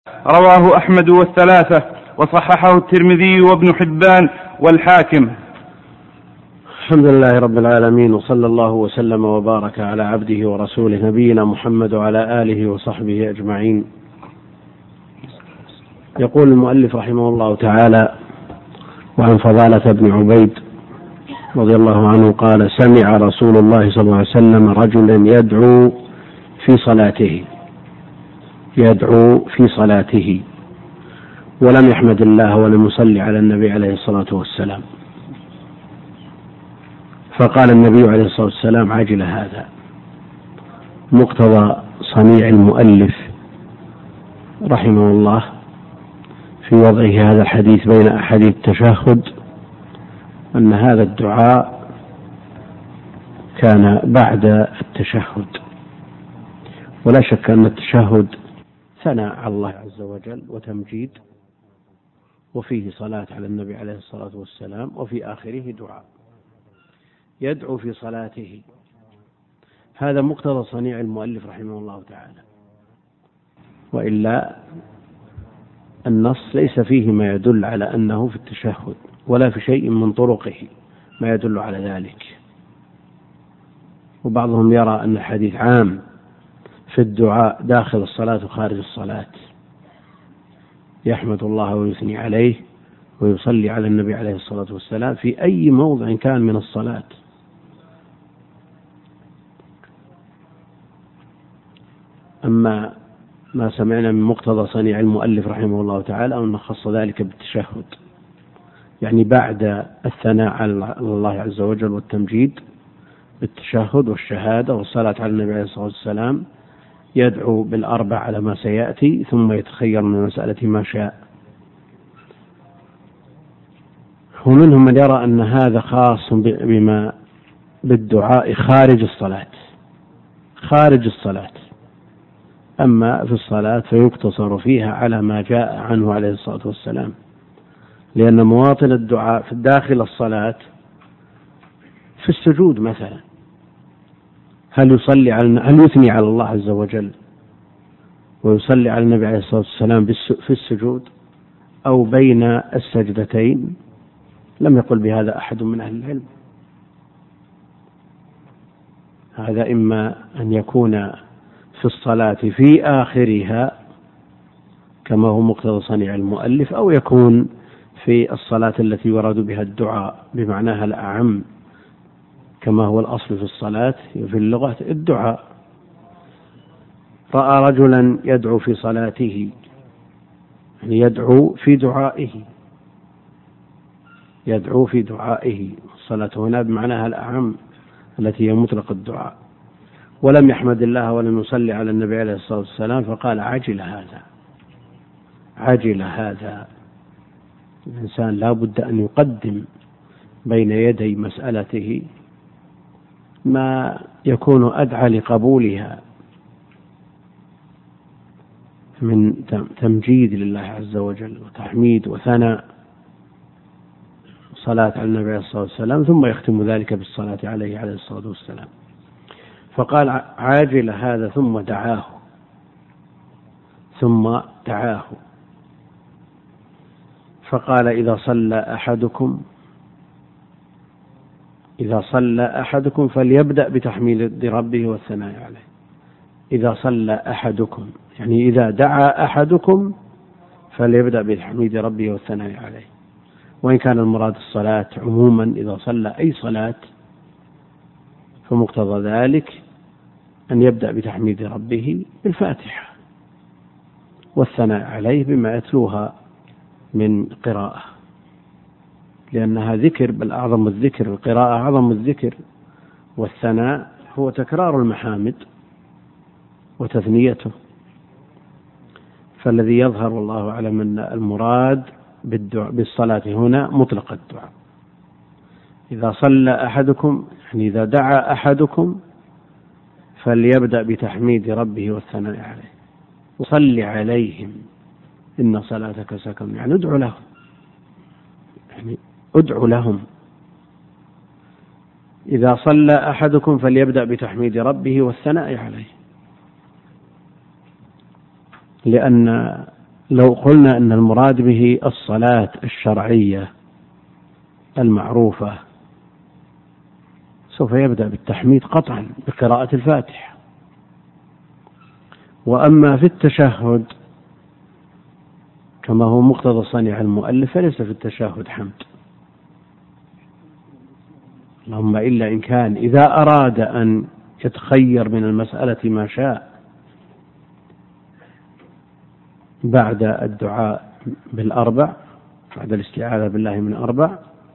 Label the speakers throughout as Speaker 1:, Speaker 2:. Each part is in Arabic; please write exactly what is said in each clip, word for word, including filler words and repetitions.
Speaker 1: رواه أحمد والثلاثة وصححه الترمذي وابن حبان والحاكم.
Speaker 2: الحمد لله رب العالمين، وصلى الله وسلم وبارك على عبده ورسوله نبينا محمد وعلى آله وصحبه أجمعين. يقول المؤلف رحمه الله تعالى: وعن فضالة بن عبيد رضي الله عنه قال: سمع رسول الله صلى الله عليه وسلم رجلا يدعو في صلاته يدعو في صلاته ولم يحمد الله ولم يصلي على النبي عليه الصلاة والسلام، فقال النبي عليه الصلاة والسلام: عجل هذا. مقتضى صنيع المؤلف رحمه الله في وضعه هذا الحديث بين أحاديث التشهد أن هذا الدعاء كان بعد التشهد، ولا شك أن التشهد ثناء على الله عز وجل وتمجيد، وفيه صلاة على النبي عليه الصلاة والسلام، وفي آخره دعاء. يدعو في صلاته، هذا مقتضى صنيع المؤلف رحمه الله تعالى، وإلا النص ليس فيه ما يدل على أنه في التشهد، ولا في شيء من طرقه ما يدل على ذلك. وبعضهم يرى أن الحديث عام في الدعاء داخل الصلاة وخارج الصلاة، يحمد الله ويثني عليه ويصلي على النبي عليه الصلاة والسلام في أي موضع كان من الصلاة. أما ما سمعنا من مقتضى صنيع المؤلف رحمه الله تعالى أن نخص ذلك بالتشهد، يعني بعد الثناء على الله عز وجل والتمجيد بالتشهد والشهادة والصلاة على النبي عليه الصلاة والسلام يدعو بالأربع على ما سيأتي، ثم يتخير من مسألة ما شاء. ومنهم من يرى أن هذا خاص بما بالدعاء خارج الصلاة خارج الصلاة أما في الصلاة فيقتصر فيها على ما جاء عنه عليه الصلاة والسلام، لأن مواطن الدعاء في داخل الصلاة في السجود مثلا، هل يصلي على هل يثني على الله عز وجل ويصلي على النبي عليه الصلاة والسلام في السجود أو بين السجدتين؟ لم يقل بهذا أحد من أهل العلم. هذا إما أن يكون في الصلاة في آخرها كما هو مقتضى صنيع المؤلف، أو يكون في الصلاة التي يراد بها الدعاء بمعناها الأعم كما هو الأصل في الصلاة في اللغة الدعاء. رأى رجلا يدعو في صلاته، يعني يدعو في دعائه يدعو في دعائه الصلاة هنا بمعناها الأعم التي هي مطلق الدعاء، ولم يحمد الله ولم يصلي على النبي عليه الصلاة والسلام، فقال: عجل هذا عجل هذا. الإنسان لا بد أن يقدم بين يدي مسألته ما يكون أدعى لقبولها من تمجيد لله عز وجل وتحميد وثناء صلاة على النبي عليه الصلاة والسلام، ثم يختم ذلك بالصلاة عليه عليه الصلاة والسلام. فقال: عاجل هذا، ثم دعاه ثم دعاه فقال: إذا صلى أحدكم إذا صلى أحدكم فليبدأ بتحميد ربه والثناء عليه. إذا صلى أحدكم يعني إذا دعا أحدكم فليبدأ بتحميد ربه والثناء عليه. وإن كان المراد الصلاة عموما، إذا صلى أي صلاة فمقتضى ذلك أن يبدأ بتحميد ربه بالفاتحة والثناء عليه بما يتلوها من قراءة، لأنها ذكر، بل أعظم الذكر القراءة أعظم الذكر، والثناء هو تكرار المحامد وتثنيته. فالذي يظهر والله أعلم أن المراد بالصلاة هنا مطلق الدعاء. إذا صلى أحدكم يعني إذا دعا أحدكم فليبدأ بتحميد ربه والثناء عليه وصل عليهم إن صلاتك سكن، يعني ادعو لهم يعني ادعو لهم. إذا صلى أحدكم فليبدأ بتحميد ربه والثناء عليه، لأن لو قلنا أن المراد به الصلاة الشرعية المعروفة سوف يبدأ بالتحميد قطعا بقراءة الفاتحة. وأما في التشهد كما هو مقتضى صنيع المؤلف فليس في التشهد حمد، اللهم إلا إن كان إذا أراد أن يتخير من المسألة ما شاء بعد الدعاء بالأربع، بعد الاستعاذة بالله من أربع،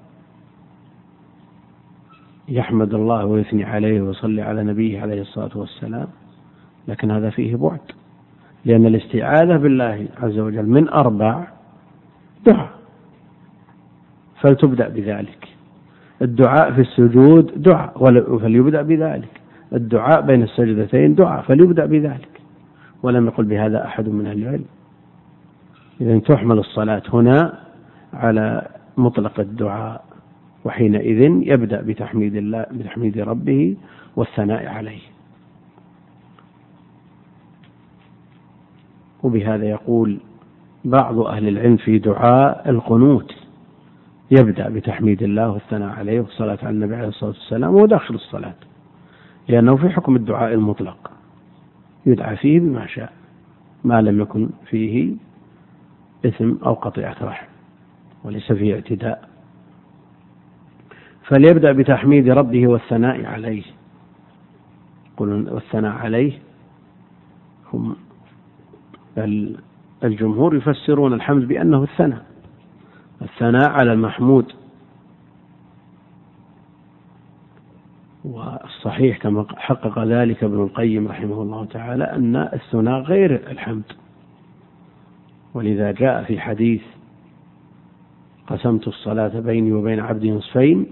Speaker 2: يحمد الله ويثني عليه ويصلي على نبيه عليه الصلاة والسلام، لكن هذا فيه بعد، لأن الاستعاذة بالله عز وجل من أربع دعاء فلتبدأ بذلك. الدعاء في السجود دعاء فليبدأ بذلك. الدعاء بين السجدتين دعاء فليبدأ بذلك. ولم يقل بهذا أحد من أهل العلم. إذن تحمل الصلاة هنا على مطلق الدعاء، وحينئذ يبدأ بتحميد الله بتحميد ربه والثناء عليه. وبهذا يقول بعض أهل العلم في دعاء القنوت يبدأ بتحميد الله والثناء عليه والصلاة على النبي عليه الصلاة والسلام وهو داخل الصلاة، لأنه في حكم الدعاء المطلق يدعى فيه بما شاء ما لم يكن فيه إثم أو قطيعة رحم وليس فيه اعتداء. فليبدأ بتحميد ربه والثناء عليه. قل والثناء عليه، هم الجمهور يفسرون الحمد بأنه الثناء، الثناء على المحمود. والصحيح كما حقق ذلك ابن القيم رحمه الله تعالى أن الثناء غير الحمد، ولذا جاء في حديث قسمت الصلاة بيني وبين عبدي نصفين،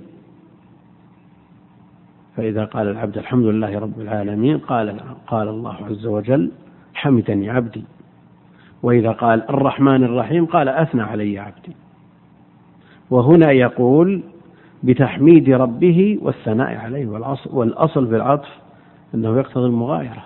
Speaker 2: فإذا قال العبد الحمد لله رب العالمين قال قال الله عز وجل حمدني عبدي، وإذا قال الرحمن الرحيم قال أثنى علي عبدي. وهنا يقول بتحميد ربه والثناء عليه، والأصل في العطف أنه يقتضي المغايرة.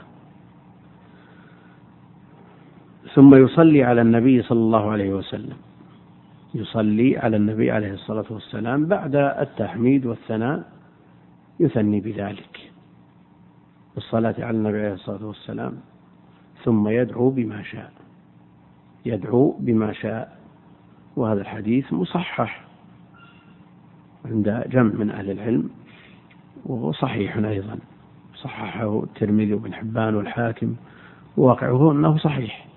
Speaker 2: ثم يصلي على النبي صلى الله عليه وسلم، يصلي على النبي عليه الصلاة والسلام بعد التحميد والثناء، يثني بذلك بالصلاة على النبي عليه الصلاة والسلام، ثم يدعو بما شاء، يدعو بما شاء. وهذا الحديث مصحح عند جمع من أهل العلم، وهو صحيح أيضا، صححه الترمذي وابن حبان والحاكم، وواقعه أنه صحيح.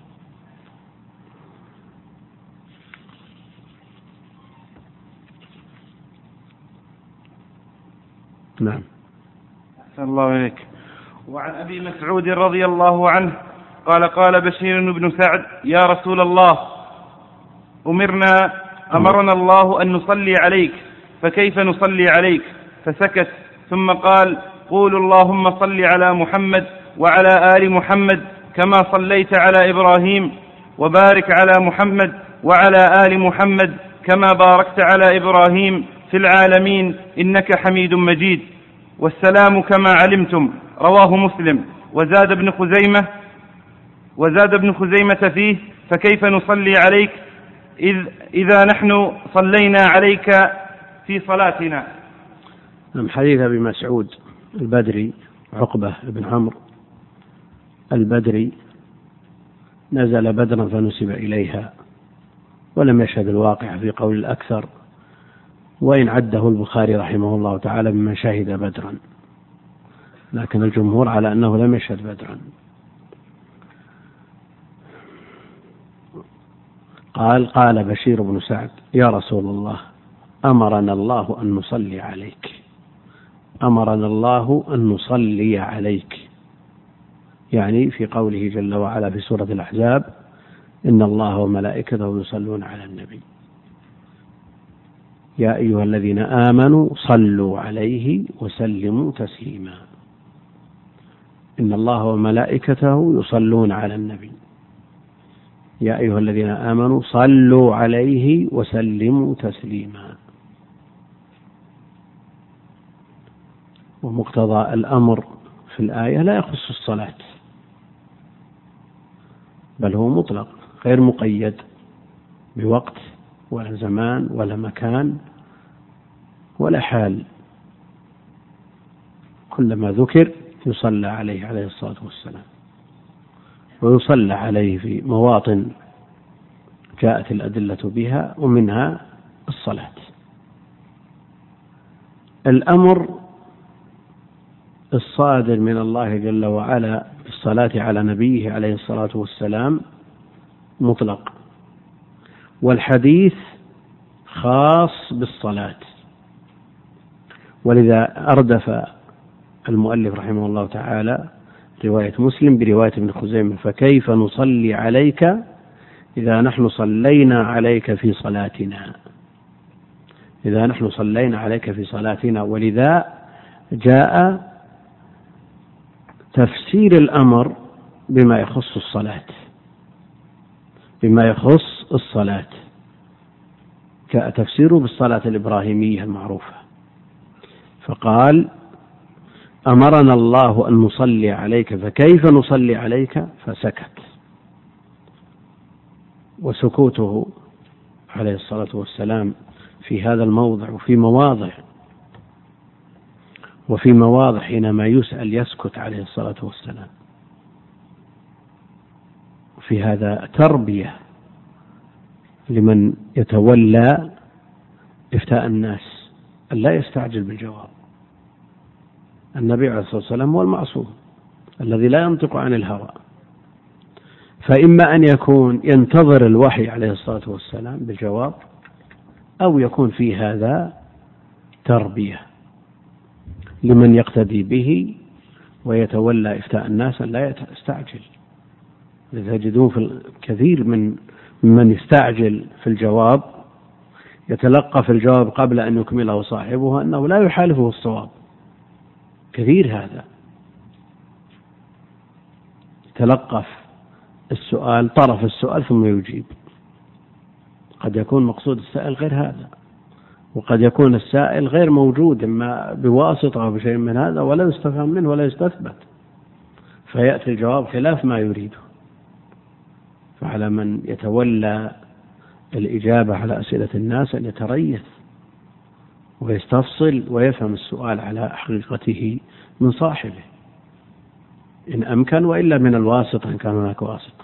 Speaker 2: نعم.
Speaker 1: أحسن الله إليك. وعن أبي مسعود رضي الله عنه قال قال بشير بن سعد يا رسول الله أمرنا أمرنا الله أن نصلي عليك فكيف نصلي عليك؟ فسكت، ثم قال قولوا اللهم صل على محمد وعلى آل محمد كما صليت على إبراهيم، وبارك على محمد وعلى آل محمد كما باركت على إبراهيم في العالمين إنك حميد مجيد. والسلام كما علمتم. رواه مسلم. وزاد ابن خزيمة وزاد ابن خزيمة فيه فكيف نصلي عليك إذ إذا نحن صلينا عليك في صلاتنا.
Speaker 2: من حديث أبي مسعود البدري عقبة بن عمرو البدري نزل بدرا فنسب إليها، ولم يشهد الواقع في قول الأكثر، وإن عده البخاري رحمه الله تعالى بمن شهد بدرا، لكن الجمهور على أنه لم يشهد بدرا. قال قال بشير بن سعد يا رسول الله أمرنا الله أن نصلي عليك، أمرنا الله أن نصلي عليك، يعني في قوله جل وعلا في سورة الأحزاب إن الله وملائكته يصلون على النبي يا أيها الذين آمنوا صلوا عليه وسلموا تسليما. إن الله وملائكته يصلون على النبي يا أيها الذين آمنوا صلوا عليه وسلموا تسليما. ومقتضى الأمر في الآية لا يخص الصلاة، بل هو مطلق غير مقيد بوقت ولا زمان ولا مكان ولا حال، كلما ذكر يصلى عليه عليه الصلاة والسلام، ويصلى عليه في مواطن جاءت الأدلة بها، ومنها الصلاة. الأمر الصادر من الله جل وعلا بالصلاة على نبيه عليه الصلاة والسلام مطلق، والحديث خاص بالصلاة، ولذا أردف المؤلف رحمه الله تعالى رواية مسلم برواية ابن خزيمة: فكيف نصلي عليك إذا نحن صلينا عليك في صلاتنا، إذا نحن صلينا عليك في صلاتنا. ولذا جاء تفسير الأمر بما يخص الصلاة، بما يخص الصلاة جاء تفسيره بالصلاة الإبراهيمية المعروفة، فقال: أمرنا الله أن نصلي عليك فكيف نصلي عليك، فسكت. وسكوته عليه الصلاة والسلام في هذا الموضع وفي مواضع وفي مواضع حينما يسأل يسكت عليه الصلاة والسلام. في هذا تربية لمن يتولى إفتاء الناس أن لا يستعجل بالجواب. النبي عليه الصلاة والسلام هو المعصوم الذي لا ينطق عن الهوى، فإما أن يكون ينتظر الوحي عليه الصلاة والسلام بالجواب، أو يكون في هذا تربية لمن يقتدي به ويتولى إفتاء الناس أن لا يستعجل. تجدون في كثير من من يستعجل في الجواب يتلقى في الجواب قبل أن يكمله صاحبه أنه لا يحالفه الصواب، كثير هذا. يتلقف السؤال طرف السؤال ثم يجيب، قد يكون مقصود السائل غير هذا، وقد يكون السائل غير موجود إما بواسطة أو بشيء من هذا ولا يستفهم منه ولا يستثبت، فيأتي الجواب خلاف ما يريده. فعلى من يتولى الإجابة على أسئلة الناس أن يتريث ويستفصل ويفهم السؤال على حقيقته من صاحبه إن أمكن، وإلا من الواسطة إن كان هناك واسطة.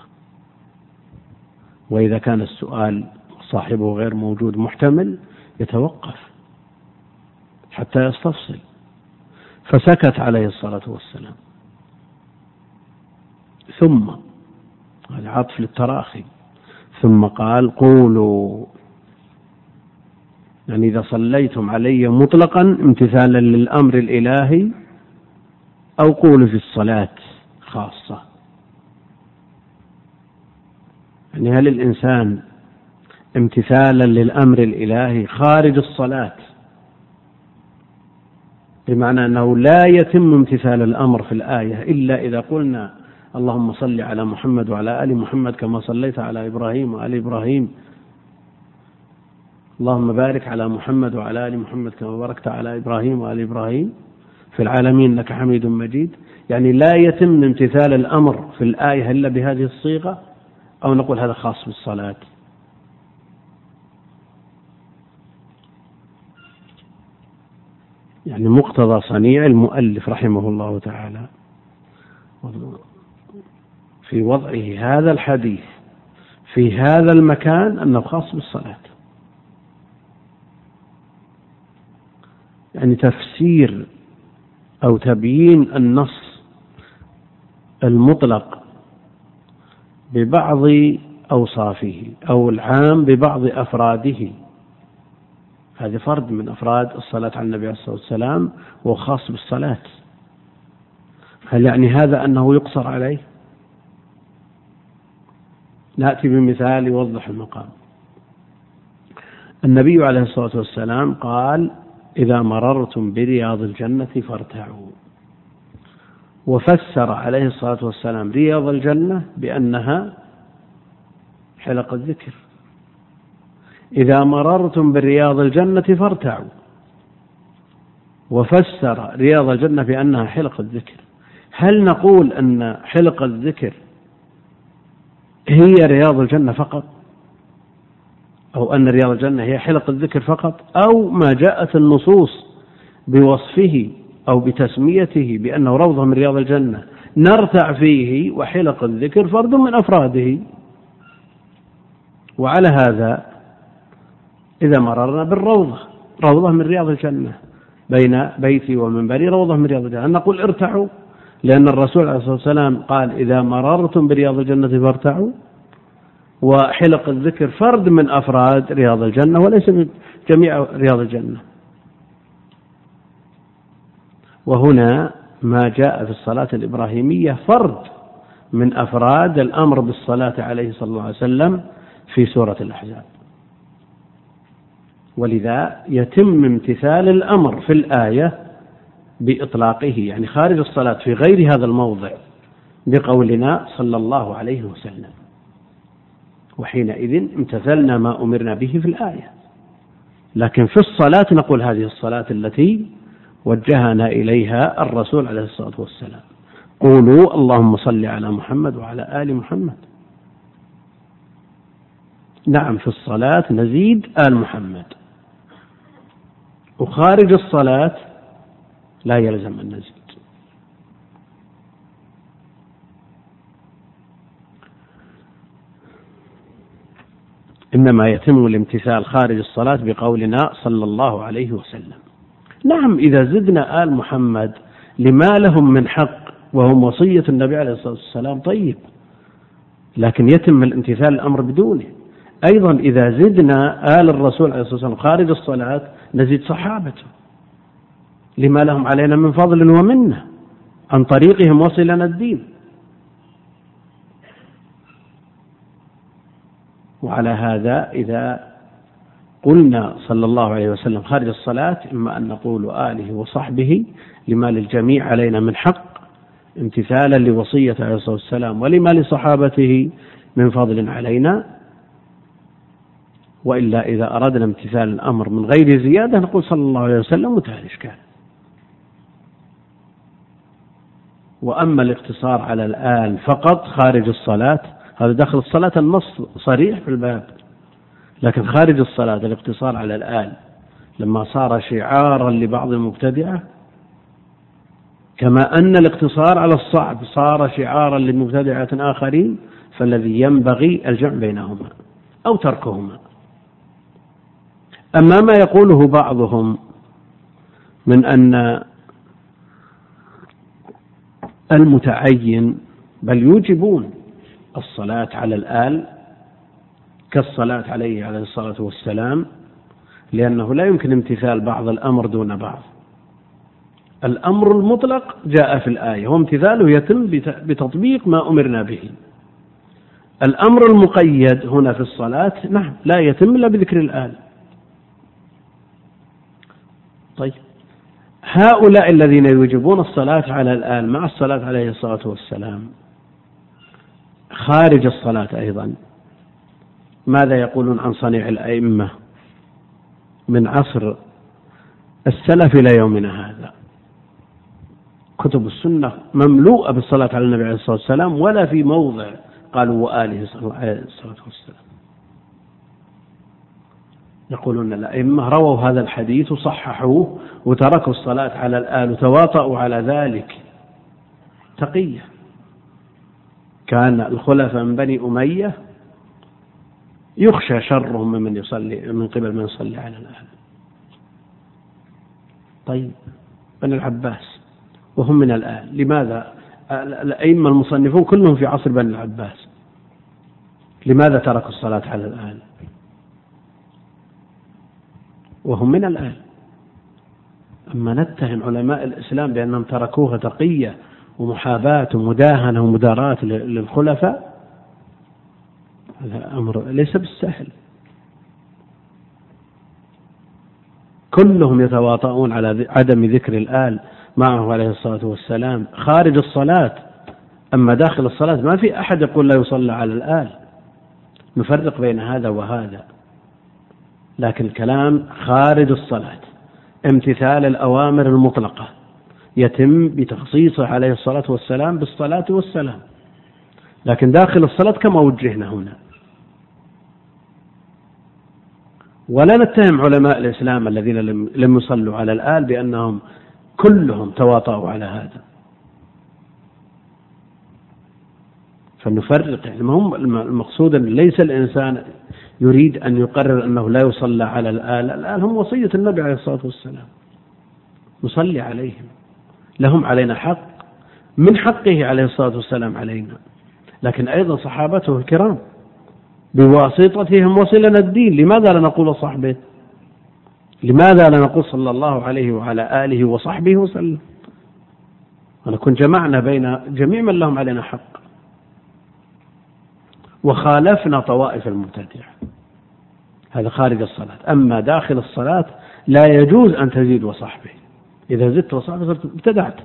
Speaker 2: وإذا كان السؤال صاحبه غير موجود محتمل يتوقف حتى يستفصل. فسكت عليه الصلاة والسلام، ثم هذا عطف للتراخي، ثم قال: قولوا، يعني إذا صليتم علي مطلقا امتثالا للأمر الإلهي، أو قولوا في الصلاة خاصة. يعني هل الإنسان امتثالا للأمر الإلهي خارج الصلاة، بمعنى أنه لا يتم امتثال الأمر في الآية إلا إذا قلنا اللهم صل على محمد وعلى آل محمد كما صليت على إبراهيم وآل إبراهيم، اللهم بارك على محمد وعلى آل محمد كما باركت على إبراهيم وآل إبراهيم في العالمين إنك حميد مجيد. يعني لا يتم امتثال الأمر في الآية إلا بهذه الصيغة، أو نقول هذا خاص بالصلاة. يعني مقتضى صنيع المؤلف رحمه الله تعالى في وضعه هذا الحديث في هذا المكان أنه خاص بالصلاة. يعني تفسير أو تبيين النص المطلق ببعض أوصافه أو العام ببعض أفراده، هذا فرد من أفراد الصلاة على النبي عليه الصلاة والسلام وخاص بالصلاة. هل يعني هذا أنه يقصر عليه؟ نأتي بمثال يوضح المقام. النبي عليه الصلاة والسلام قال: إذا مررتم برياض الجنة فارتعوا، وفسر عليه الصلاة والسلام رياض الجنة بأنها حلق الذكر. إذا مررتم برياض الجنة فارتعوا، وفسر رياض الجنة بأنها حلق الذكر. هل نقول أن حلق الذكر هي رياض الجنة فقط، أو أن رياض الجنة هي حلق الذكر فقط، أو ما جاءت النصوص بوصفه أو بتسميته بأنه روضة من رياض الجنة نرتع فيه، وحلق الذكر فرد من أفراده. وعلى هذا إذا مررنا بالروضة، روضة من رياض الجنة، بين بيتي ومنبري روضة من رياض الجنة، نقول ارتعوا، لأن الرسول عليه الصلاة والسلام قال إذا مررتم برياض الجنة فارتعوا، وحلق الذكر فرد من أفراد رياض الجنة وليس من جميع رياض الجنة. وهنا ما جاء في الصلاة الإبراهيمية فرد من أفراد الأمر بالصلاة عليه صلى الله عليه وسلم في سورة الأحزاب، ولذا يتم امتثال الأمر في الآية بإطلاقه، يعني خارج الصلاة في غير هذا الموضع، بقولنا صلى الله عليه وسلم، وحينئذ امتثلنا ما أمرنا به في الآية. لكن في الصلاة نقول هذه الصلاة التي وجهنا إليها الرسول عليه الصلاة والسلام، قولوا اللهم صل على محمد وعلى آل محمد. نعم في الصلاة نزيد آل محمد، وخارج الصلاة لا يلزم أن نزيد. إنما يتم الامتثال خارج الصلاة بقولنا صلى الله عليه وسلم. نعم إذا زدنا آل محمد لما لهم من حق وهم وصية النبي عليه الصلاة والسلام طيب، لكن يتم الامتثال الأمر بدونه. أيضا إذا زدنا آل الرسول عليه الصلاة والسلام خارج الصلاة نزيد صحابته لما لهم علينا من فضل ومنه، عن طريقهم وصلنا الدين. وعلى هذا إذا قلنا صلى الله عليه وسلم خارج الصلاة إما أن نقول آله وصحبه لما للجميع علينا من حق امتثالا لوصية عليه الصلاة والسلام، ولما لصحابته من فضل علينا. وإلا إذا أردنا امتثال الأمر من غير زيادة نقول صلى الله عليه وسلم وانتهى الإشكال. وأما الاقتصار على الآل فقط خارج الصلاة هذا داخل الصلاة، النص صريح في الباب، لكن خارج الصلاة الاقتصار على الآل لما صار شعارا لبعض المبتدعة، كما أن الاقتصار على الصعب صار شعارا لمبتدعة آخرين، فالذي ينبغي الجمع بينهما أو تركهما. أما ما يقوله بعضهم من أن المتعين بل يوجبون الصلاة على الآل كالصلاة عليه عليه الصلاة والسلام، لأنه لا يمكن امتثال بعض الأمر دون بعض. الأمر المطلق جاء في الآية وامتثاله يتم بتطبيق ما أمرنا به. الأمر المقيد هنا في الصلاة نعم لا يتم إلا بذكر الآل. طيب هؤلاء الذين يوجبون الصلاة على الآل مع الصلاة عليه الصلاة والسلام خارج الصلاة أيضا ماذا يقولون عن صنيع الأئمة من عصر السلف إلى يومنا هذا؟ كتب السنة مملوءة بالصلاة على النبي عليه الصلاة والسلام، ولا في موضع قالوا وآله صلى الله عليه والسلام. يقولون الأئمة رووا هذا الحديث وصححوه وتركوا الصلاة على الآل وتواطؤوا على ذلك تقية. كان الخلفاء من بني أمية يخشى شرهم من يصلي من قبل من يصلي على الآل. طيب بني العباس وهم من الآل، لماذا الأئمة المصنفون كلهم في عصر بني العباس لماذا تركوا الصلاة على الآل وهم من الآل؟ أما نتهم علماء الإسلام بأنهم تركوها تقية ومحاباة ومداهنة ومداراة للخلفاء، هذا أمر ليس بالسهل. كلهم يتواطؤون على عدم ذكر الآل معه عليه الصلاة والسلام خارج الصلاة. أما داخل الصلاة ما في أحد يقول لا يصلى على الآل، نفرق بين هذا وهذا. لكن الكلام خارج الصلاة امتثال الأوامر المطلقة يتم بتخصيصه عليه الصلاة والسلام بالصلاة والسلام. لكن داخل الصلاة كما وجهنا هنا. ولا نتهم علماء الإسلام الذين لم يصلوا على الآل بأنهم كلهم تواطؤوا على هذا، فنفرق. يعني هم المقصود أن ليس الإنسان يريد أن يقرر أنه لا يصلى على الآل. الآل هم وصية النبي عليه الصلاة والسلام، نصلي عليهم، لهم علينا حق، من حقه عليه الصلاة والسلام علينا، لكن أيضا صحابته الكرام بواسطتهم وصلنا الدين. لماذا لا نقول صحبه؟ لماذا لا نقول صلى الله عليه وعلى آله وصحبه وسلم، ونكون جمعنا بين جميع من لهم علينا حق، وخالفنا طوائف المبتدعة. هذا خارج الصلاة. أما داخل الصلاة لا يجوز أن تزيد وصحبه، إذا زدت وصحبه ابتدعت.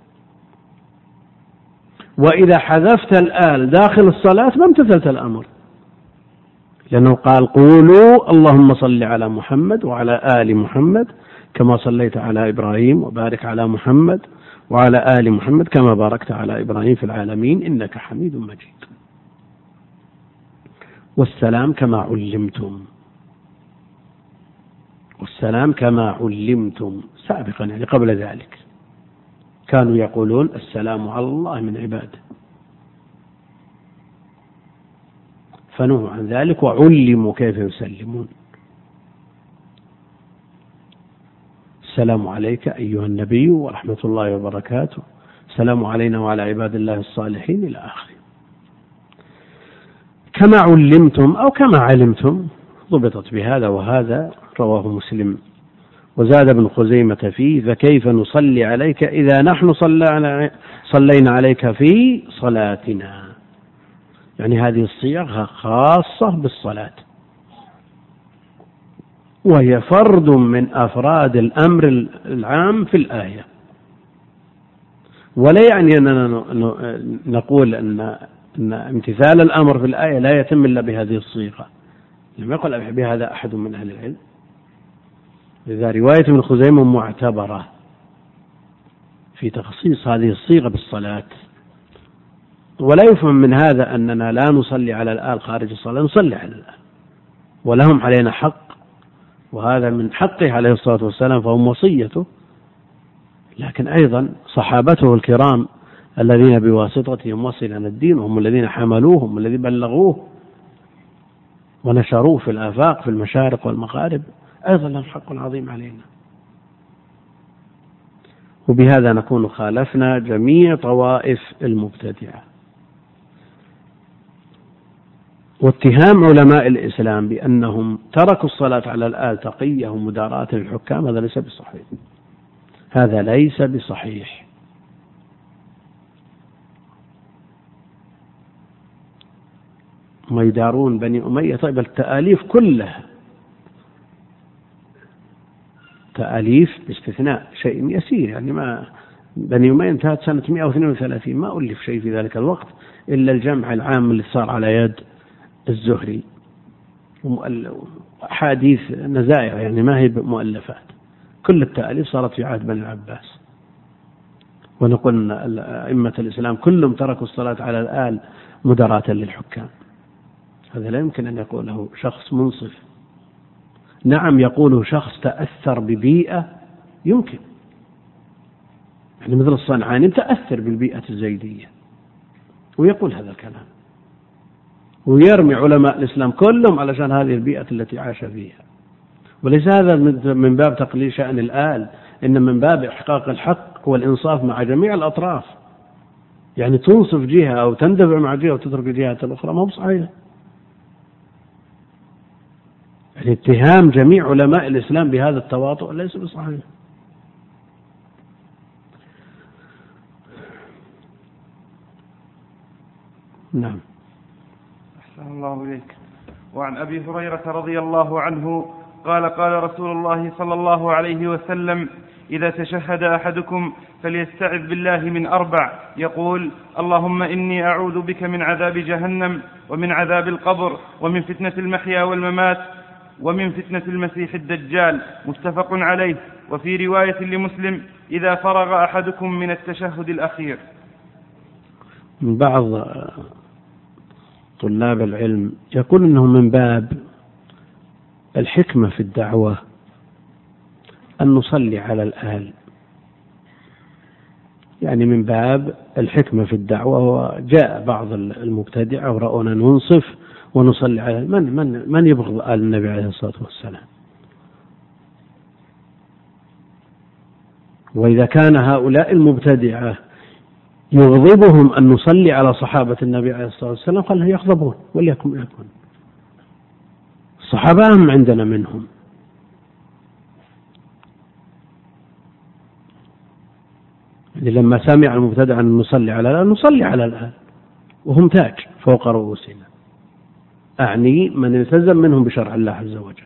Speaker 2: وإذا حذفت الآل داخل الصلاة ما امتثلت الأمر، لأنه قال قولوا اللهم صل على محمد وعلى آل محمد كما صليت على إبراهيم وبارك على محمد وعلى آل محمد كما باركت على إبراهيم في العالمين إنك حميد مجيد. والسلام كما علمتم، والسلام كما علمتم سابقا، يعني قبل ذلك كانوا يقولون السلام على الله من عباده، فنهوا عن ذلك وعلموا كيف يسلمون. السلام عليك أيها النبي ورحمة الله وبركاته، السلام علينا وعلى عباد الله الصالحين إلى آخره. كما علمتم أو كما علمتم ضبطت بهذا وهذا، رواه مسلم. وزاد ابن خزيمة فيه فكيف نصلي عليك إذا نحن صلينا عليك في صلاتنا، يعني هذه الصيغة خاصة بالصلاة، وهي فرد من أفراد الأمر العام في الآية. ولا يعني أننا نقول أن أن امتثال الأمر في الآية لا يتم إلا بهذه الصيغة، لم يقل بهذا أحد من أهل العلم. إذا رواية ابن خزيمة معتبرة في تخصيص هذه الصيغة بالصلاة. ولا يفهم من هذا أننا لا نصلي على الآل خارج الصلاة، نصلي على الآل ولهم علينا حق، وهذا من حقه عليه الصلاة والسلام فهم وصيته. لكن أيضا صحابته الكرام الذين بواسطتهم وصلنا الدين، هم الذين حملوه، هم الذين بلغوه ونشروه في الآفاق في المشارق والمغارب، أيضا لهم حق عظيم علينا. وبهذا نكون خالفنا جميع طوائف المبتدعة. واتهام علماء الإسلام بأنهم تركوا الصلاة على الآل تقية ومداراة للحكام هذا ليس بصحيح، هذا ليس بصحيح. ما يدارون بني أمية، طيب التآليف كلها تآليف باستثناء شيء يسير، يعني ما بني أمية انتهت سنة مئة واثنين وثلاثين، ما ألف شيء في ذلك الوقت إلا الجمع العام اللي صار على يد الزهري، وأحاديث نزائع يعني ما هي مؤلفات. كل التآليف صارت في عهد بني العباس. ونقول أئمة الإسلام كلهم تركوا الصلاة على الآل مداراة للحكام، هذا لا يمكن أن يقوله شخص منصف. نعم يقوله شخص تأثر ببيئة، يمكن، يعني مثل الصنعاني تأثر بالبيئة الزيدية ويقول هذا الكلام، ويرمي علماء الإسلام كلهم علشان هذه البيئة التي عاش فيها. وليس هذا من باب تقليل شأن الآل، إن من باب إحقاق الحق والإنصاف مع جميع الأطراف. يعني تنصف جهة أو تندفع مع جهة وتترك الجهة الأخرى ما هو صحيح. يعني اتهام جميع علماء الإسلام بهذا التواطؤ ليس بصحيح. نعم.
Speaker 1: أحسن الله إليك. وعن أبي هريرة رضي الله عنه قال قال رسول الله صلى الله عليه وسلم: إذا تشهد أحدكم فليستعذ بالله من أربع، يقول: اللهم إني أعوذ بك من عذاب جهنم ومن عذاب القبر ومن فتنة المحيا والممات ومن فتنة المسيح الدجال. متفق عليه. وفي رواية لمسلم: إذا فرغ أحدكم من التشهد الأخير.
Speaker 2: من بعض طلاب العلم يقول أنه من باب الحكمة في الدعوة أن نصلي على الآل، يعني من باب الحكمة في الدعوة. وجاء بعض المبتدعة ورأونا ننصف ونصلي على من من من يبغض آل النبي عليه الصلاة والسلام؟ وإذا كان هؤلاء المبتدعة يغضبهم أن نصلي على صحابة النبي عليه الصلاة والسلام قال يغضبون وليكن يكن، الصحابة أهم عندنا منهم. يعني لما سمع المبتدع أن نصلي على الآل نصلي على الآل وهم تاج فوق رؤوسنا، أعني من التزم منهم بشرع الله عز وجل،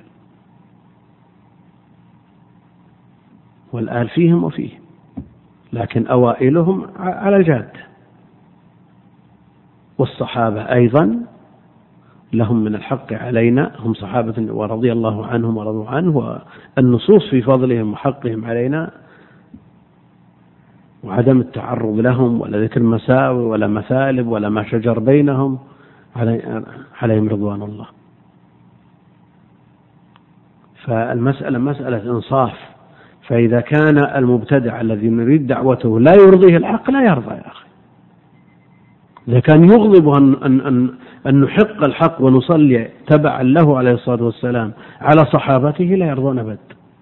Speaker 2: والآل فيهم وفيهم، لكن أوائلهم على الجادة. والصحابة أيضا لهم من الحق علينا، هم صحابة ورضي الله عنهم ورضوا عنه، والنصوص في فضلهم وحقهم علينا، وعدم التعرض لهم ولا ذكر مساوي ولا مثالب ولا ما شجر بينهم، عليهم رضوان الله. فالمسألة مسألة إنصاف، فإذا كان المبتدع الذي نريد دعوته لا يرضيه الحق لا يرضى يا أخي. إذا كان يغضب أن, أن, أن, أن نحق الحق ونصلي تبعا له عليه الصلاة والسلام على صحابته لا يرضون أبد.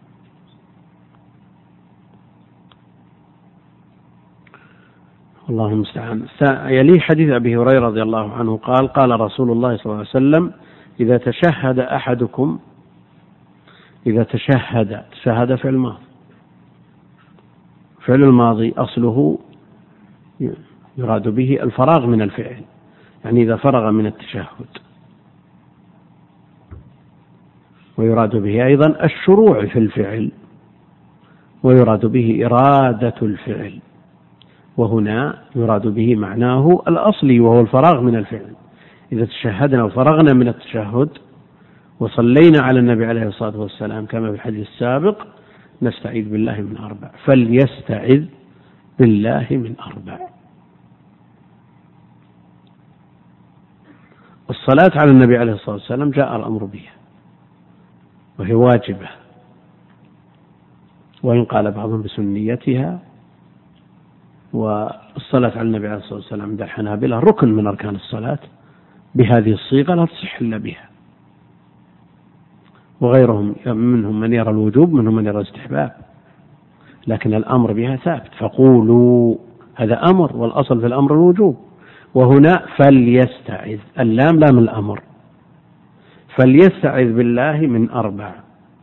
Speaker 2: الله المستعان. يليه حديث أبي هريرة رضي الله عنه قال قال رسول الله صلى الله عليه وسلم إذا تشهد أحدكم إذا تشهد تشهد فعل الماضي فعل الماضي أصله يراد به الفراغ من الفعل، يعني إذا فرغ من التشهد، ويراد به أيضا الشروع في الفعل، ويراد به إرادة الفعل، وهنا يراد به معناه الأصلي وهو الفراغ من الفعل. إذا تشهدنا وفرغنا من التشهد وصلينا على النبي عليه الصلاة والسلام كما في الحديث السابق نستعيذ بالله من أربع، فليستعذ بالله من أربع. الصلاة على النبي عليه الصلاة والسلام جاء الأمر بها وهي واجبة، وإن قال بعضهم بسنيتها. والصلاة على النبي عليه الصلاة والسلام عند الحنابلة ركن من أركان الصلاة، بهذه الصيغة لا تصح إلا بها. وغيرهم منهم من يرى الوجوب منهم من يرى الاستحباب، لكن الأمر بها ثابت. فقولوا هذا أمر، والأصل في الأمر الوجوب. وهنا فليستعذ، اللام لام الأمر، فليستعذ بالله من أربع.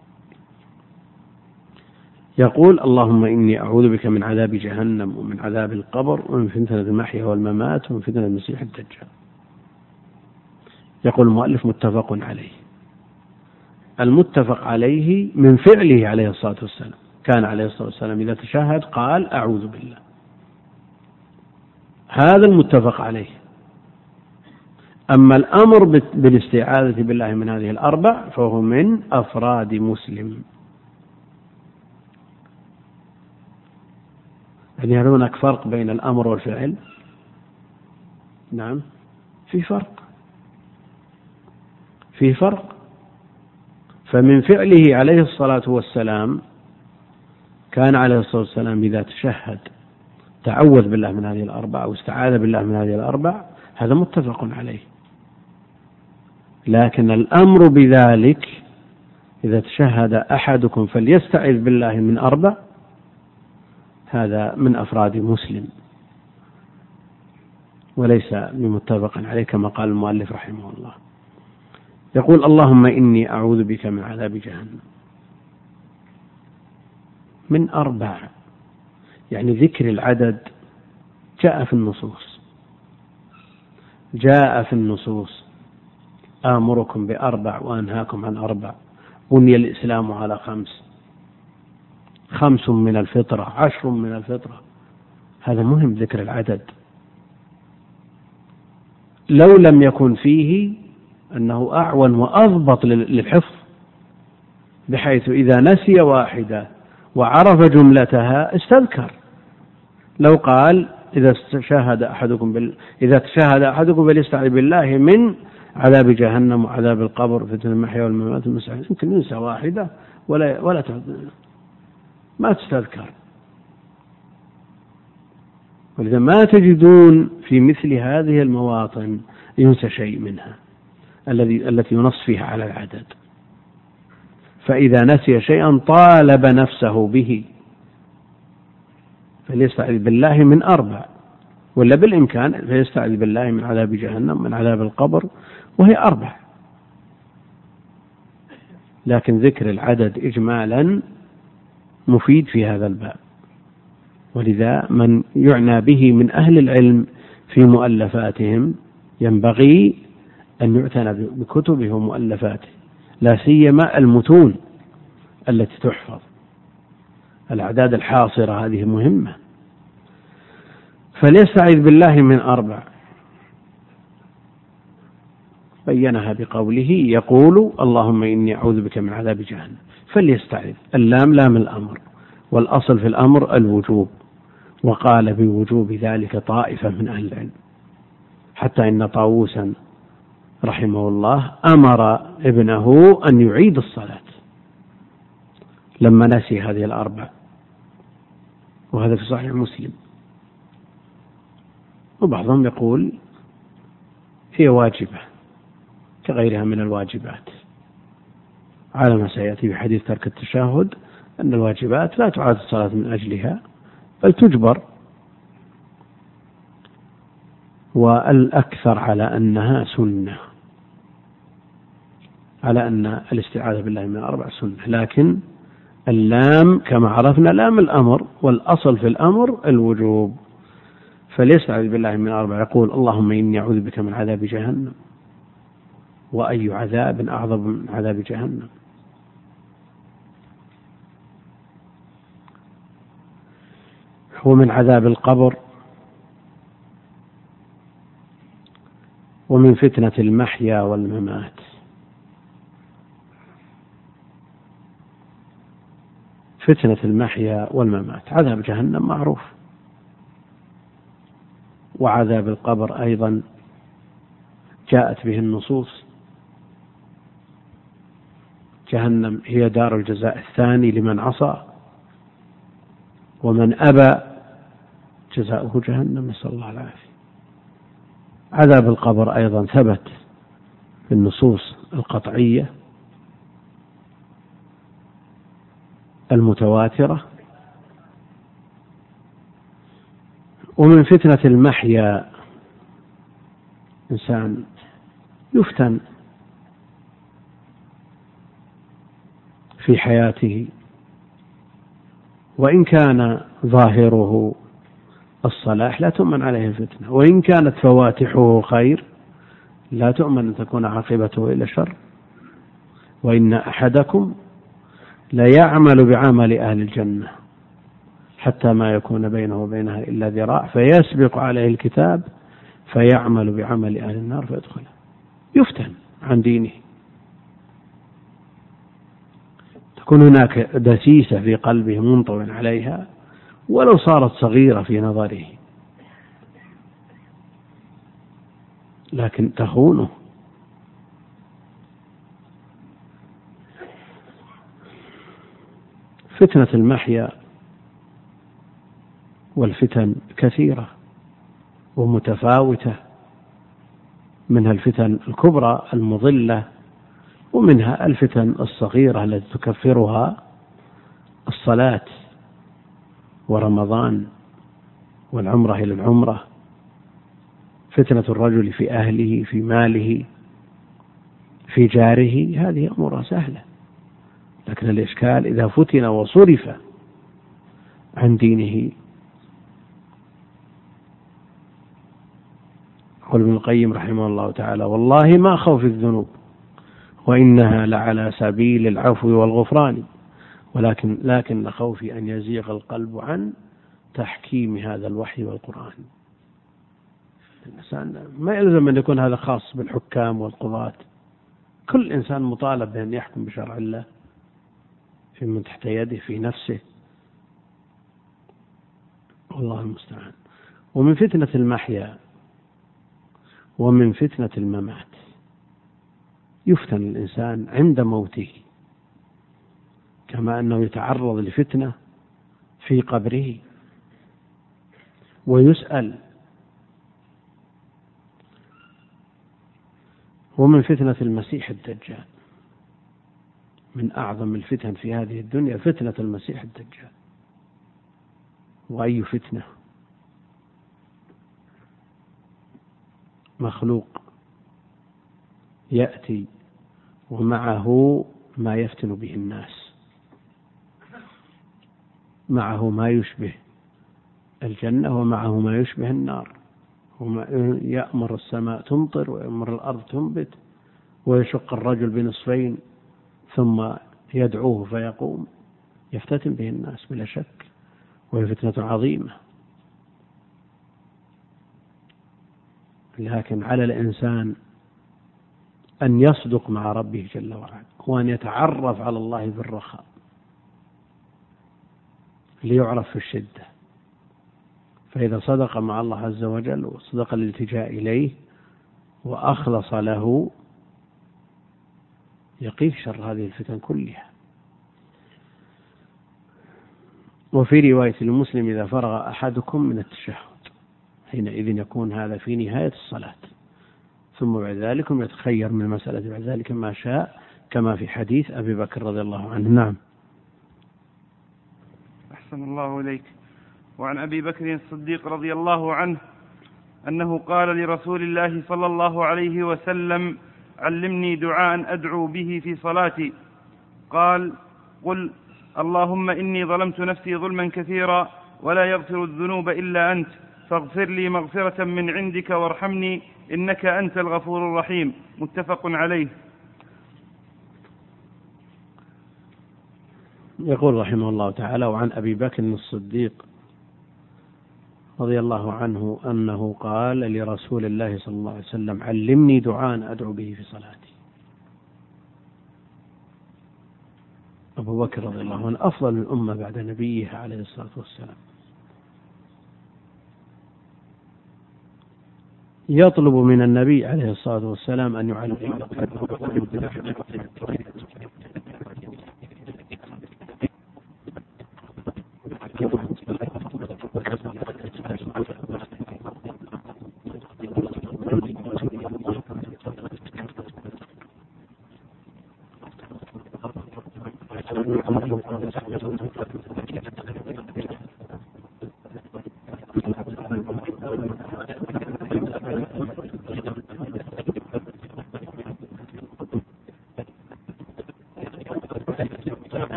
Speaker 2: يقول اللهم إني أعوذ بك من عذاب جهنم ومن عذاب القبر ومن فتنة المحيا والممات ومن فتنة المسيح الدجال. يقول المؤلف متفق عليه. المتفق عليه من فعله عليه الصلاة والسلام، كان عليه الصلاة والسلام إذا تشهد قال أعوذ بالله، هذا المتفق عليه. أما الأمر بالاستعاذة بالله من هذه الأربع فهو من أفراد مسلم. يعني هل هناك فرق بين الأمر والفعل؟ نعم في فرق، في فرق. فمن فعله عليه الصلاة والسلام كان عليه الصلاة والسلام إذا تشهد تعوذ بالله من هذه الأربع واستعاذ بالله من هذه الأربع، هذا متفق عليه. لكن الأمر بذلك إذا تشهد أحدكم فليستعذ بالله من أربع، هذا من أفراد مسلم وليس بمتفق عليه كما قال المؤلف رحمه الله. يقول اللهم إني أعوذ بك من عذاب جهنم من أربع، يعني ذكر العدد جاء في النصوص، جاء في النصوص آمركم بأربع وأنهاكم عن أربع، بني الإسلام على خمس، خمس من الفطرة، عشر من الفطرة. هذا مهم ذكر العدد. لو لم يكن فيه أنه أعون وأضبط للحفظ، بحيث إذا نسي واحدة وعرف جملتها استذكر. لو قال إذا تشاهد أحدكم بال... إذا تشاهد أحدكم فليستعذ بالله من عذاب جهنم وعذاب القبر فتنة المحيا والممات والمسعى. يمكن ننسى واحدة ولا ولا ما تستذكر. ولذا ما تجدون في مثل هذه المواطن ينسى شيء منها الذي التي ينص فيها على العدد. فإذا نسي شيئا طالب نفسه به فليستعذ بالله من أربع، ولا بالإمكان فليستعذ بالله من عذاب جهنم من عذاب القبر، وهي أربع. لكن ذكر العدد إجمالا مفيد في هذا الباب، ولذا من يعنى به من أهل العلم في مؤلفاتهم ينبغي أن يعتنى بكتبه ومؤلفاته، لا سيما المتون التي تحفظ. الأعداد الحاصرة هذه مهمة. فليستعذ بالله من أربع، بينها بقوله يقول اللهم إني أعوذ بك من عذاب جهنم. فليستعذ، اللام لام الأمر، والأصل في الأمر الوجوب، وقال بوجوب ذلك طائفة من أهل العلم، حتى إن طاووسا رحمه الله أمر ابنه أن يعيد الصلاة لما نسي هذه الأربع، وهذا في صحيح مسلم. وبعضهم يقول هي واجبة كغيرها من الواجبات، على ما سيأتي في حديث ترك التشهد أن الواجبات لا تعاد الصلاة من أجلها بل تجبر، والأكثر على أنها سنة، على أن الاستعاذة بالله من أربع سنة. لكن اللام كما عرفنا لام الأمر، والأصل في الأمر الوجوب. فليستعذ بالله من أربع، يقول اللهم إني أعوذ بك من عذاب جهنم، وأي عذاب أعظم من عذاب جهنم. ومن عذاب القبر، ومن فتنة المحيا والممات. فتنة المحيا والممات عذاب جهنم معروف، وعذاب القبر أيضا جاءت به النصوص. جهنم هي دار الجزاء الثاني لمن عصى، ومن أبى جزاؤه جهنم، نسأل الله العافية. عذاب القبر أيضا ثبت في النصوص القطعية المتواترة. ومن فتنة المحيا، إنسان يفتن في حياته، وإن كان ظاهره الصلاح لا تؤمن عليه الفتنة، وإن كانت فواتحه خير لا تؤمن أن تكون عاقبته إلى شر. وإن أحدكم ليعمل بعمل أهل الجنة حتى ما يكون بينه وبينها إلا ذراع فيسبق عليه الكتاب فيعمل بعمل أهل النار فيدخله. يفتن عن دينه، تكون هناك دسيسة في قلبه منطوٍ عليها ولو صارت صغيرة في نظره، لكن تخونه. فتنة المحيا والفتن كثيرة ومتفاوتة، منها الفتن الكبرى المضلة، ومنها الفتن الصغيرة التي تكفرها الصلاة ورمضان والعمرة إلى العمرة. فتنة الرجل في أهله، في ماله، في جاره، هذه أمور سهلة، لكن الإشكال إذا فتن وصرف عن دينه. قال ابن القيم رحمه الله تعالى: والله ما خوف الذنوب وإنها لعلى سبيل العفو والغفران، ولكن لكن خوفي أن يزيغ القلب عن تحكيم هذا الوحي والقرآن. الإنسان ما يلزم أن يكون هذا خاص بالحكام والقضاة، كل إنسان مطالب بأن يحكم بشرع الله في من تحت يده في نفسه، والله المستعان. ومن فتنة المحيا ومن فتنة الممات. يفتن الإنسان عند موته، كما أنه يتعرض لفتنة في قبره ويسأل. ومن فتنة المسيح الدجال، من أعظم الفتن في هذه الدنيا فتنة المسيح الدجال. وأي فتنة؟ مخلوق يأتي ومعه ما يفتن به الناس، معه ما يشبه الجنة ومعه ما يشبه النار، يأمر السماء تمطر ويأمر الأرض تنبت ويشق الرجل بنصفين ثم يدعوه فيقوم، يفتتن به الناس بلا شك، وهي فتنة عظيمة. لكن على الإنسان أن يصدق مع ربه جل وعلا، وأن يتعرف على الله بالرخاء ليعرف في الشدة. فإذا صدق مع الله عز وجل وصدق الالتجاء إليه وأخلص له يقيه شر هذه الفتن كلها. وفي رواية المسلم: إذا فرغ أحدكم من التشهد، حينئذ يكون هذا في نهاية الصلاة، ثم بعد ذلك يتخير من المسألة بعد ذلك ما شاء، كما في حديث أبي بكر رضي الله عنه. نعم.
Speaker 1: أحسن الله إليك. وعن أبي بكر الصديق رضي الله عنه أنه قال لرسول الله صلى الله عليه وسلم: علمني دعاء أدعو به في صلاتي. قال: قل اللهم إني ظلمت نفسي ظلما كثيرا ولا يغفر الذنوب إلا أنت، فاغفر لي مغفرة من عندك وارحمني إنك أنت الغفور الرحيم. متفق عليه.
Speaker 2: يقول رحمه الله تعالى: وعن أبي بكر الصديق رضي الله عنه أنه قال لرسول الله صلى الله عليه وسلم: علمني دعاء أدعو به في صلاتي. أبو بكر رضي الله عنه أفضل الأمة بعد نبيه عليه الصلاة والسلام، يطلب من النبي عليه الصلاة والسلام أن يعلم.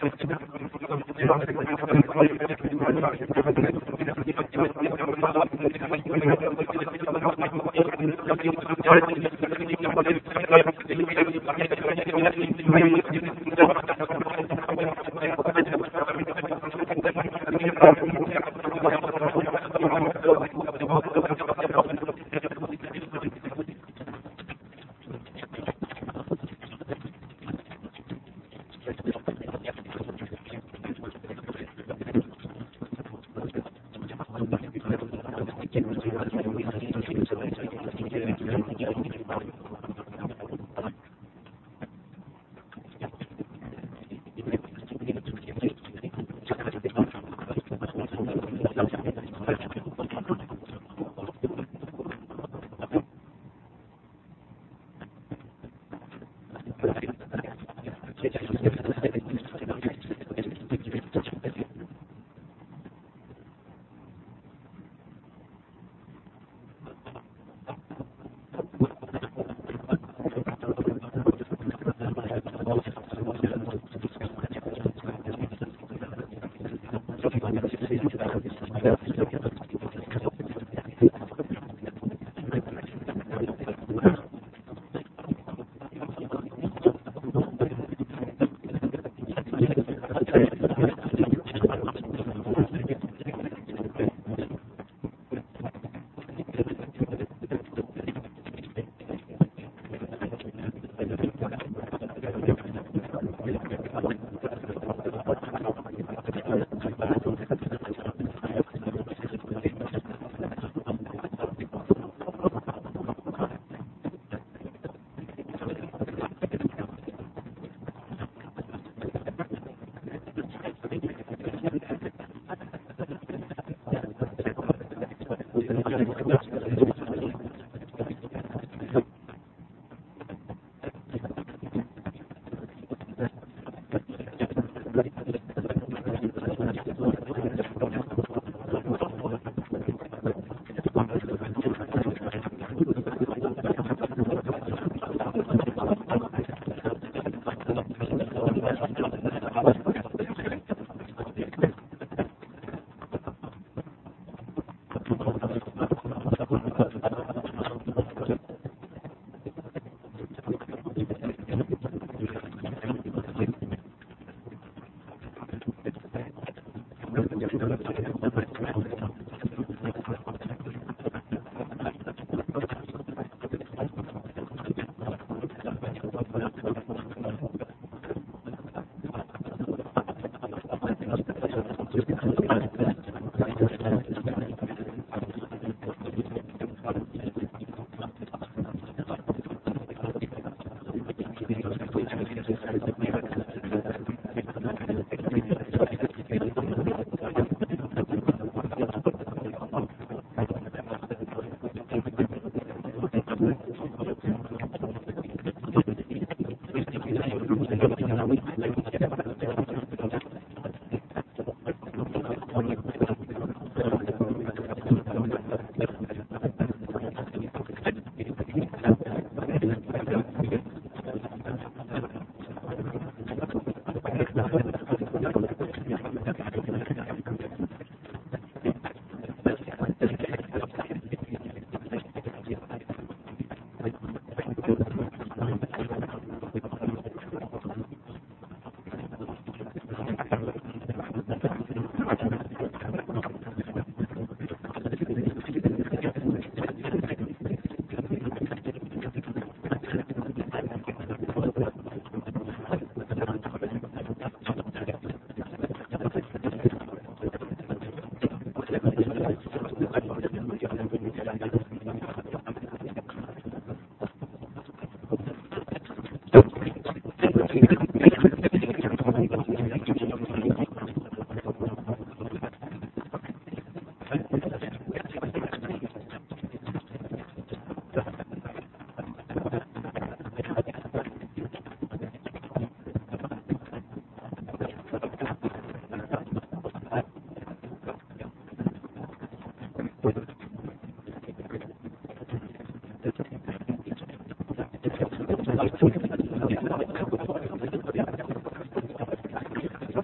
Speaker 2: Thank you.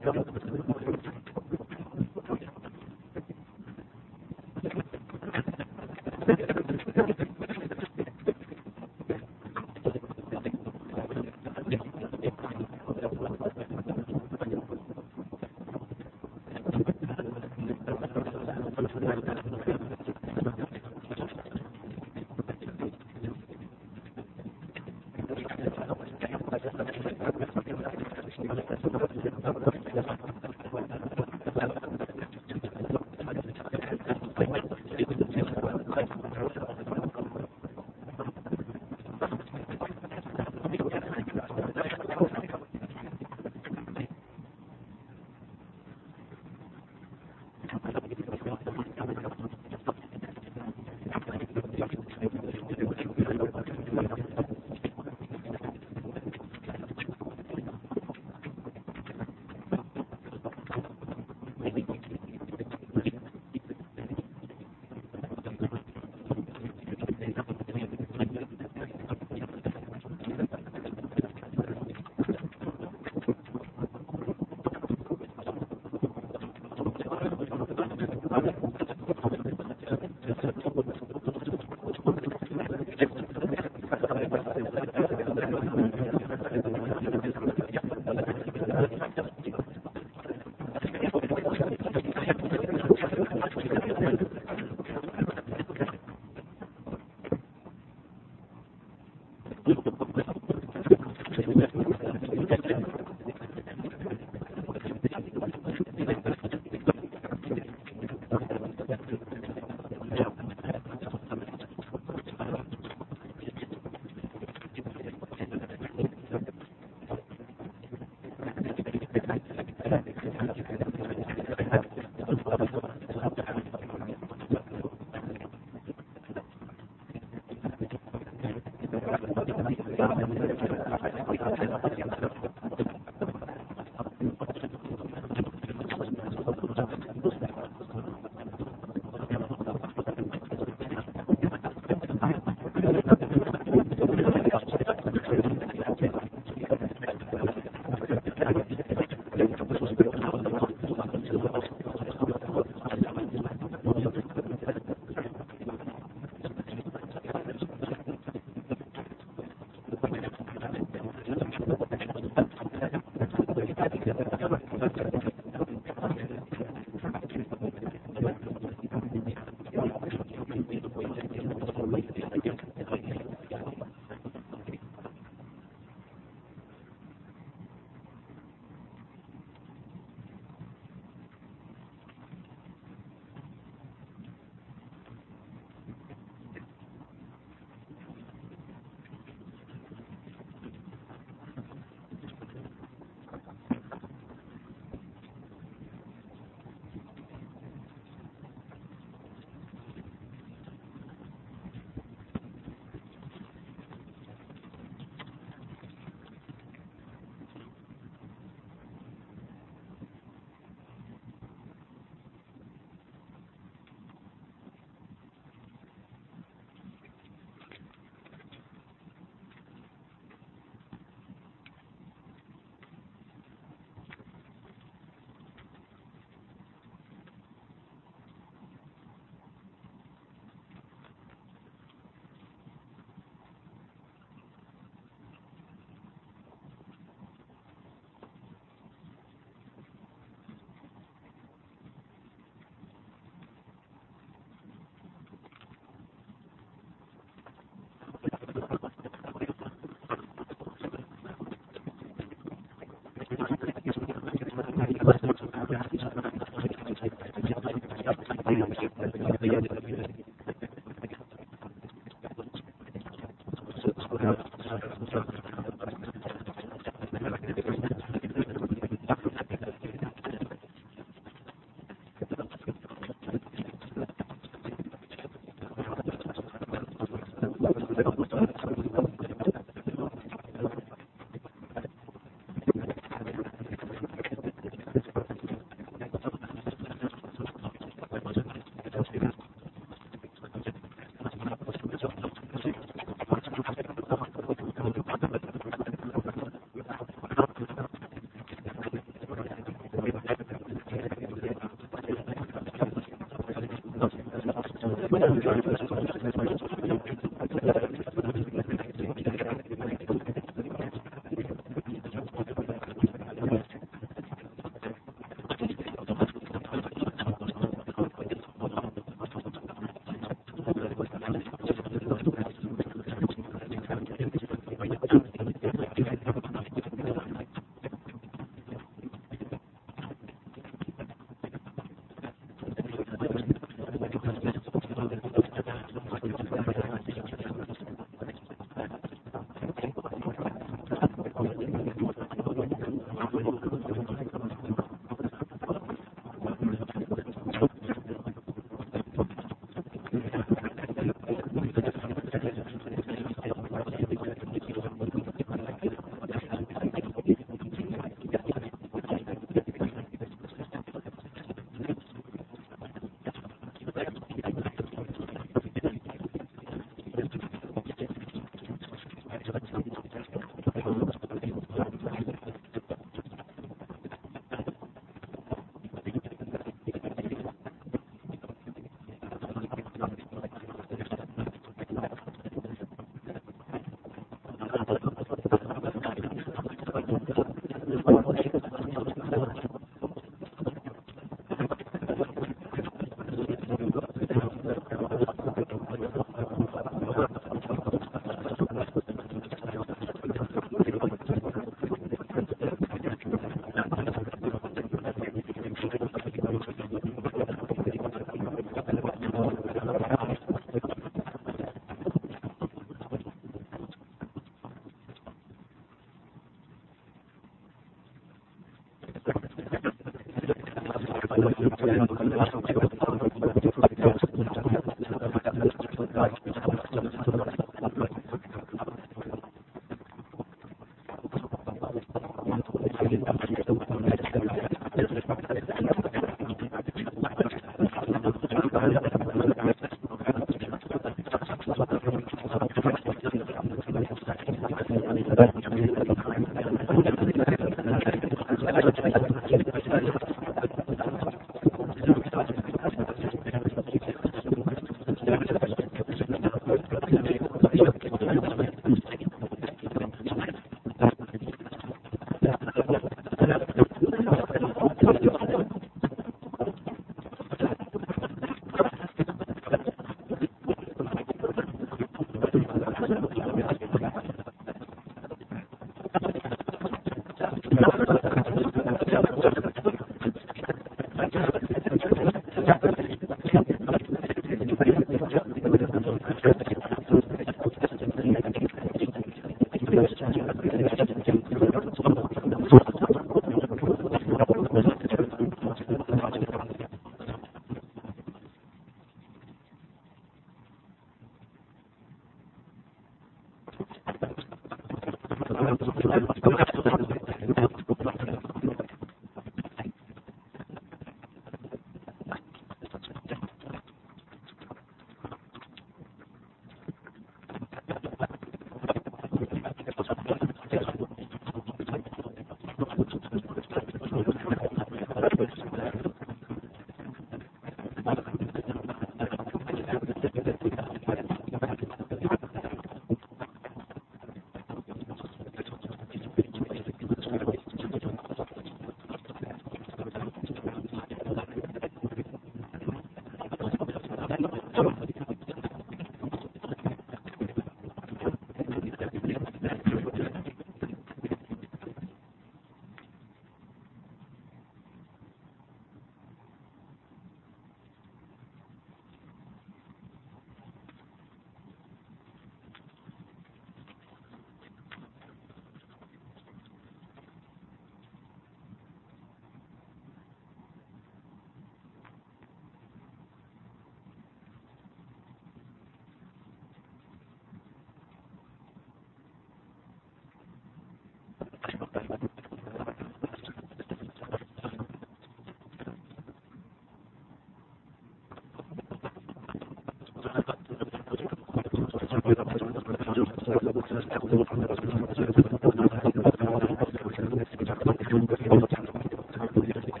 Speaker 2: Gracias.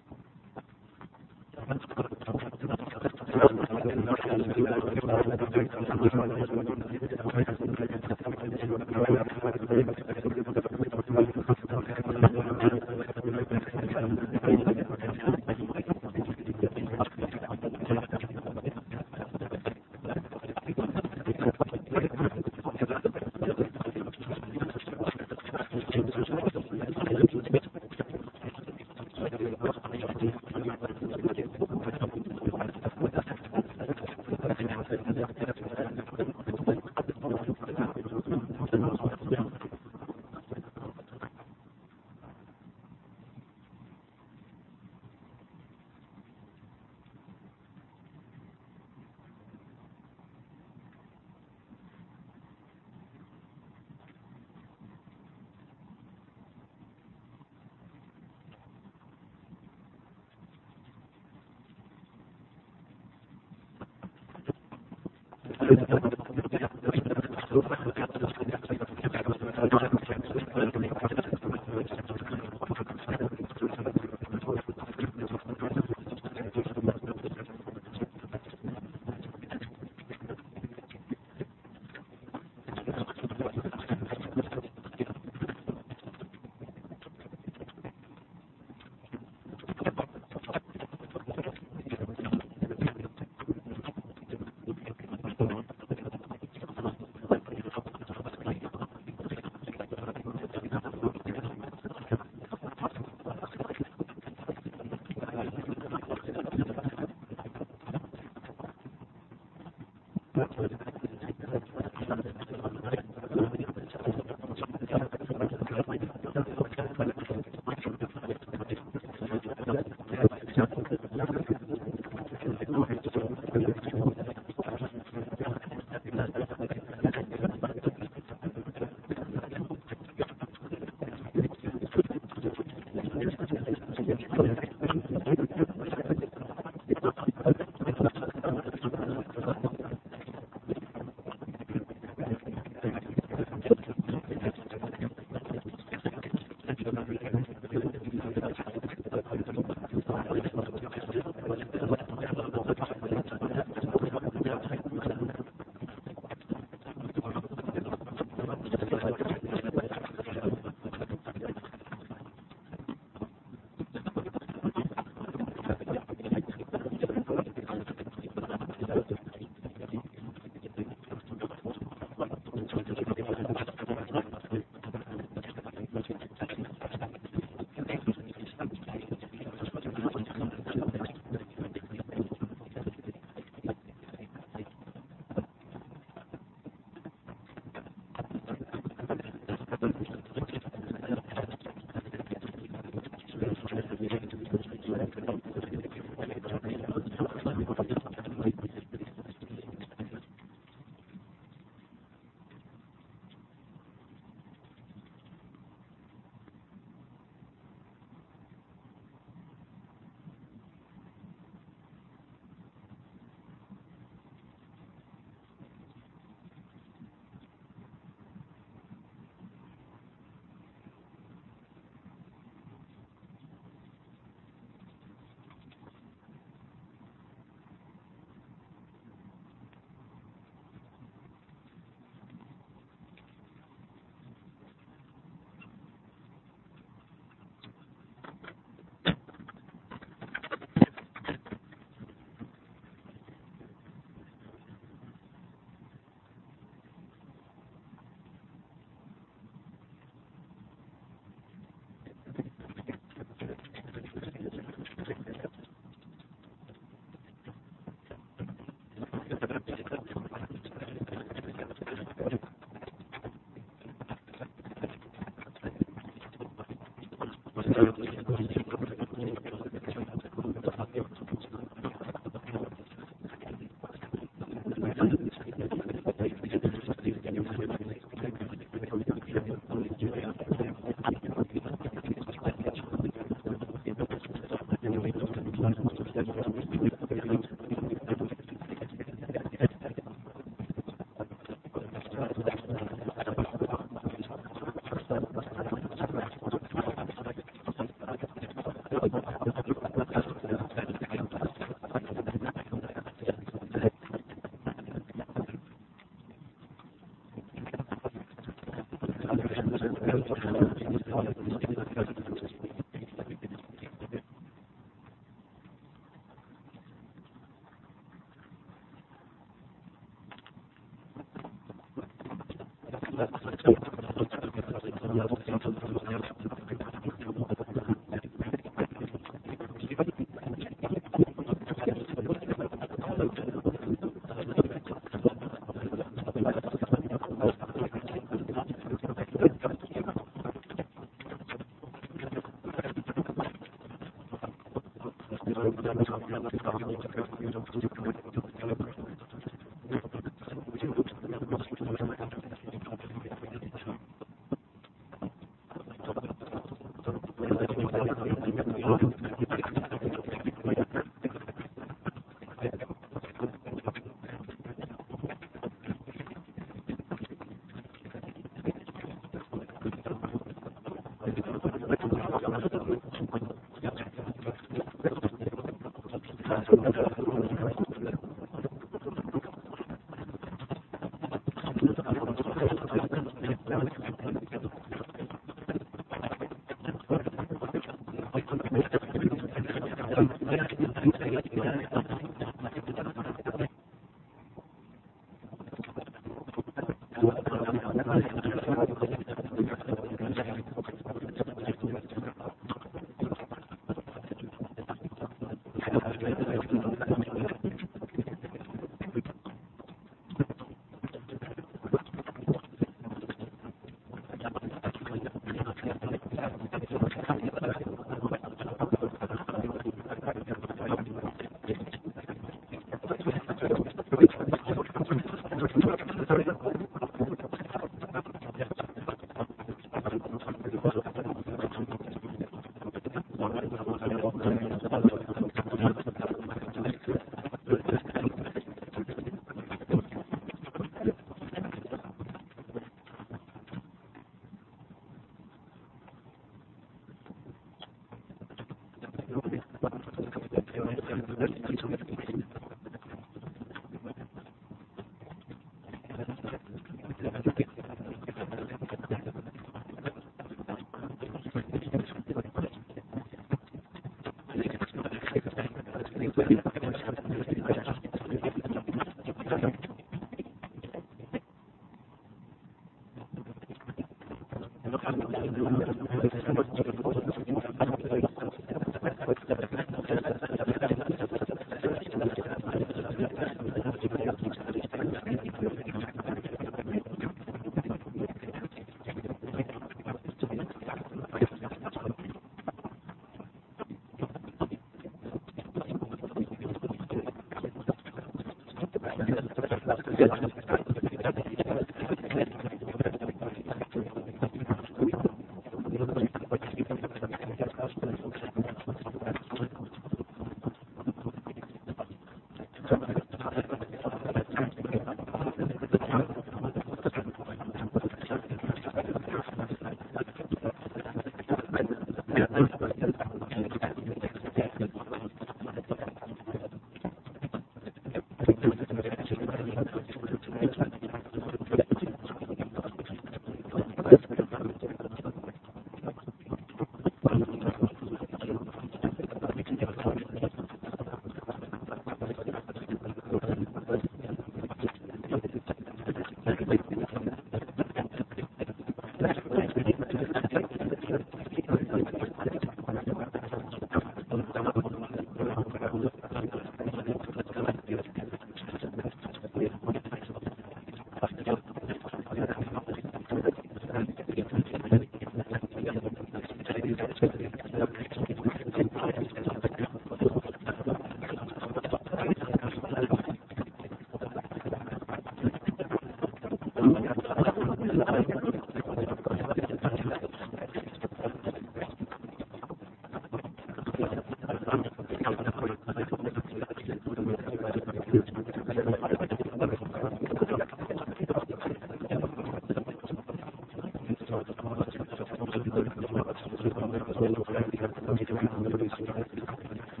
Speaker 2: الله